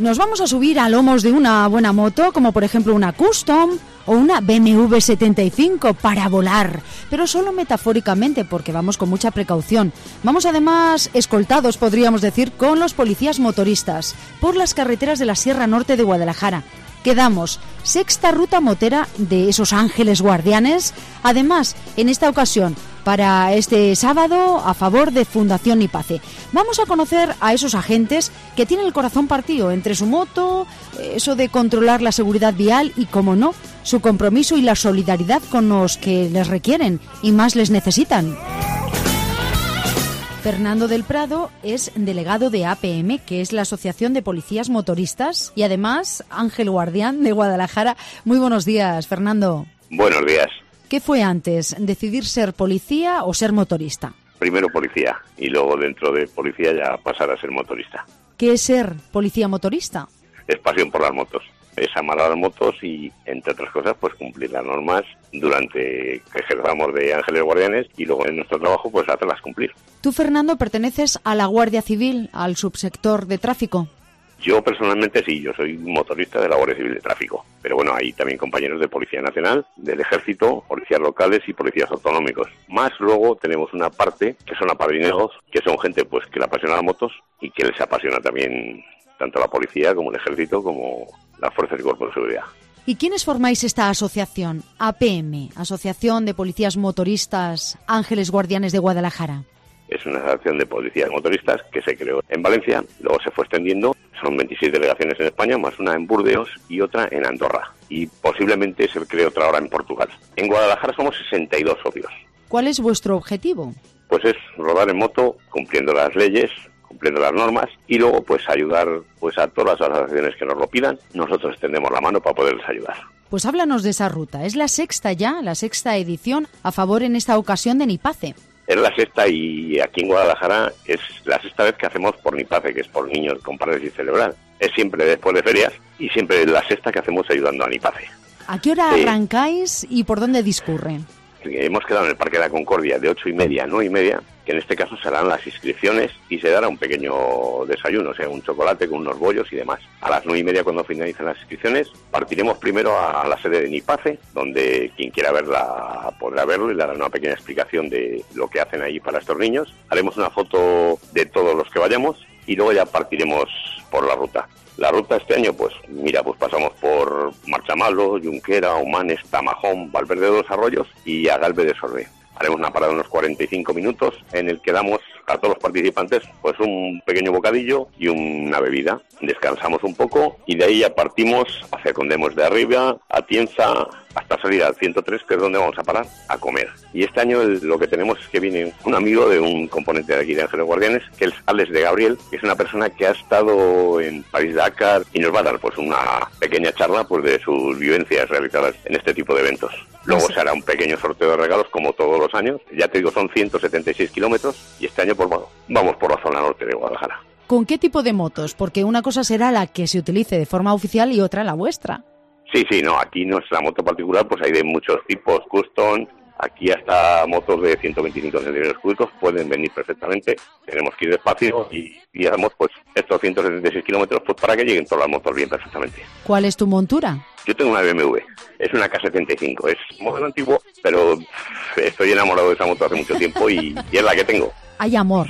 Nos vamos a subir a lomos de una buena moto, como por ejemplo una Custom o una BMW 75 para volar, pero solo metafóricamente porque vamos con mucha precaución. Vamos además escoltados, podríamos decir, con los policías motoristas por las carreteras de la Sierra Norte de Guadalajara. Quedamos sexta ruta motera de esos ángeles guardianes, además en esta ocasión para este sábado a favor de Fundación Nipace. Vamos a conocer a esos agentes que tienen el corazón partido entre su moto, eso de controlar la seguridad vial y, como no, su compromiso y la solidaridad con los que les requieren y más les necesitan. Fernando del Prado es delegado de APM, que es la Asociación de Policías Motoristas, y además ángel guardián de Guadalajara. Muy buenos días, Fernando. Buenos días. ¿Qué fue antes, decidir ser policía o ser motorista? Primero policía y luego dentro de policía ya pasar a ser motorista. ¿Qué es ser policía motorista? Es pasión por las motos. Es amar a las motos y, entre otras cosas, pues cumplir las normas durante que ejerzamos de ángeles guardianes y luego en nuestro trabajo pues hacerlas cumplir. Tú, Fernando, perteneces a la Guardia Civil, al subsector de tráfico. Yo personalmente sí, yo soy motorista de la Guardia Civil de Tráfico, pero bueno, hay también compañeros de Policía Nacional, del Ejército, policías locales y policías autonómicos. Más luego tenemos una parte que son apadrinados, que son gente pues que le apasiona las motos y que les apasiona también tanto la policía como el Ejército como las fuerzas y cuerpos de seguridad. ¿Y quiénes formáis esta asociación, APM, Asociación de Policías Motoristas Ángeles Guardianes de Guadalajara? Es una asociación de policías motoristas que se creó en Valencia, luego se fue extendiendo, son 26 delegaciones en España, más una en Burdeos y otra en Andorra. Y posiblemente se cree otra ahora en Portugal. En Guadalajara somos 62 socios. ¿Cuál es vuestro objetivo? Pues es rodar en moto, cumpliendo las leyes, cumpliendo las normas y luego pues ayudar pues a todas las asociaciones que nos lo pidan. Nosotros extendemos la mano para poderles ayudar. Pues háblanos de esa ruta. Es la sexta edición a favor en esta ocasión de Nipace. Es la sexta y aquí en Guadalajara es la sexta vez que hacemos por Nipace, que es por niños con parálisis cerebral. Es siempre después de ferias y siempre es la sexta que hacemos ayudando a Nipace. ¿A qué hora arrancáis y por dónde discurre? Hemos quedado en el Parque de la Concordia de 8:30 a 9:30, que en este caso se harán las inscripciones y se dará un pequeño desayuno, o sea, un chocolate con unos bollos y demás. A las 9:30, cuando finalicen las inscripciones, partiremos primero a la sede de Nipace, donde quien quiera verla podrá verlo y le dará una pequeña explicación de lo que hacen ahí para estos niños. Haremos una foto de todos los que vayamos y luego ya partiremos por la ruta. La ruta este año, pues mira, pues pasamos por Marchamalo, Junquera, Humanes, Tamajón, Valverde de los Arroyos y a Galve de Sorbe. Haremos una parada de unos 45 minutos en el que damos a todos los participantes pues un pequeño bocadillo y una bebida. Descansamos un poco y de ahí ya partimos hacia Condemos de Arriba, a Tienza, hasta salir al 103, que es donde vamos a parar, a comer. Y este año lo que tenemos es que viene un amigo de un componente de aquí de Ángeles Guardianes, que es Alex de Gabriel, que es una persona que ha estado en París-Dakar y nos va a dar pues una pequeña charla pues de sus vivencias realizadas en este tipo de eventos. Luego se hará un pequeño sorteo de regalos como todos los años. Ya te digo, son 176 kilómetros y este año pues vamos por la zona norte de Guadalajara. ¿Con qué tipo de motos? Porque una cosa será la que se utilice de forma oficial y otra la vuestra. Sí, no, aquí nuestra moto particular pues hay de muchos tipos, custom, aquí hasta motos de 125 centímetros cúbicos pueden venir perfectamente, tenemos que ir despacio y hacemos pues estos 176 kilómetros pues para que lleguen todas las motos bien perfectamente. ¿Cuál es tu montura? Yo tengo una BMW, es una K75, es modelo antiguo, pero estoy enamorado de esa moto hace mucho tiempo y es la que tengo. Hay amor.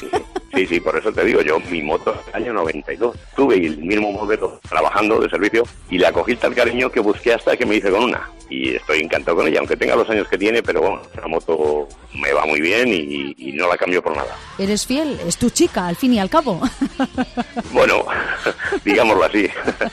Sí, por eso te digo, yo mi moto es del año 92, tuve el mismo modelo trabajando de servicio y la cogí tal cariño que busqué hasta que me hice con una y estoy encantado con ella, aunque tenga los años que tiene, pero bueno, la moto me va muy bien y no la cambio por nada. ¿Eres fiel? Es tu chica, al fin y al cabo. Bueno, digámoslo así.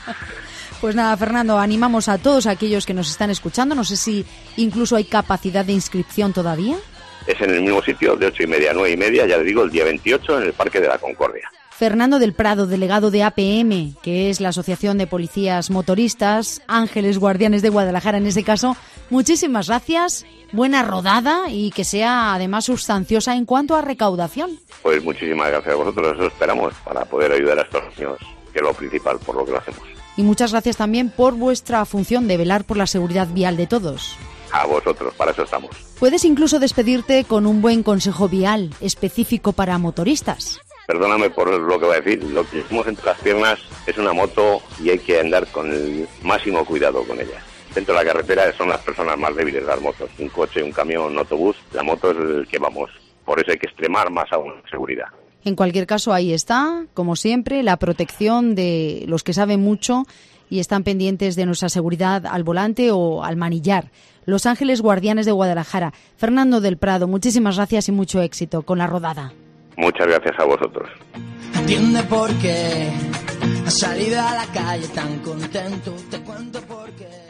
Pues nada, Fernando, animamos a todos aquellos que nos están escuchando, no sé si incluso hay capacidad de inscripción todavía. Es en el mismo sitio, de 8:30 a 9:30, ya le digo, el día 28 en el Parque de la Concordia. Fernando del Prado, delegado de APM, que es la Asociación de Policías Motoristas, Ángeles Guardianes de Guadalajara en este caso, muchísimas gracias, buena rodada y que sea además sustanciosa en cuanto a recaudación. Pues muchísimas gracias a vosotros, eso esperamos para poder ayudar a estos niños, que es lo principal por lo que lo hacemos. Y muchas gracias también por vuestra función de velar por la seguridad vial de todos. A vosotros, para eso estamos. Puedes incluso despedirte con un buen consejo vial específico para motoristas. perdóname por lo que voy a decir, lo que tenemos entre las piernas es una moto y hay que andar con el máximo cuidado con ella. Dentro de la carretera son las personas más débiles de las motos, un coche, un camión, un autobús, la moto es el que vamos, por eso hay que extremar más aún la seguridad. En cualquier caso, ahí está, como siempre, la protección de los que saben mucho y están pendientes de nuestra seguridad al volante o al manillar. Los Ángeles Guardianes de Guadalajara. Fernando del Prado, muchísimas gracias y mucho éxito con la rodada. Muchas gracias a vosotros. Entiende por qué has salido a la calle tan contento, te cuento por qué.